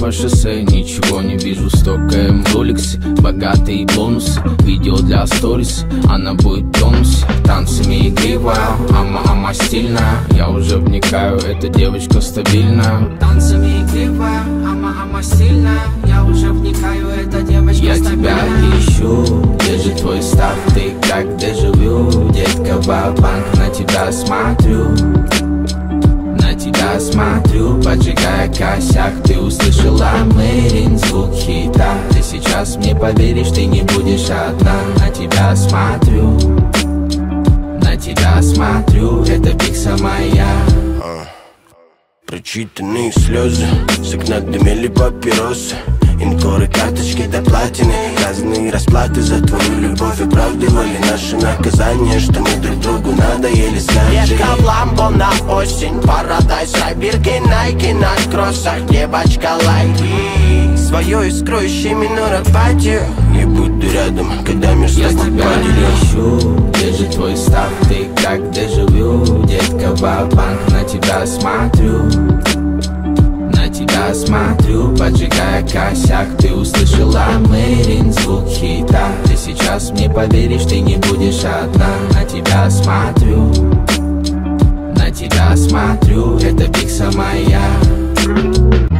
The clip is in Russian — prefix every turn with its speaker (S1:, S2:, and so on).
S1: по шоссе, ничего не вижу, стокаем в роликсе. Богатые бонусы, видео для сторис, она будет в тонусе. Танцами игривая, ама стильная. Я уже вникаю, эта девочка стабильная.
S2: Танцами игривая, ама стильная. Я уже вникаю, эта девочка
S1: я
S2: стабильная.
S1: Я тебя ищу, где же твой став, ты как дежавю. Детка, ва-банк, на тебя смотрю. На тебя смотрю, поджигая косяк. Ты услышала мэрин, звук хита. Ты сейчас мне поверишь, ты не будешь одна. На тебя смотрю, на тебя смотрю. Это пикса моя.
S3: Прочитанные слезы, с окна дымели папиросы. Инкоры, карточки до платины, разные расплаты за твою любовь. Оправдывали наши наказания, что мы друг другу надоели. Скажи,
S4: Детка в ламбо на осень, Парадайз, Райбирки, Найки на кроссах, девочка лайки.
S3: свою искру ищи минор апатию. Я буду рядом, когда мир
S1: я
S3: снова
S1: тебя
S3: поделю.
S1: ищу, где же твой став, ты как дежавю. Детка, ва-банк, на тебя смотрю. На тебя смотрю, поджигая косяк. Ты услышала мэрин, звук хита. Ты сейчас мне поверишь, ты не будешь одна. На тебя смотрю, на тебя смотрю. Это пикса моя.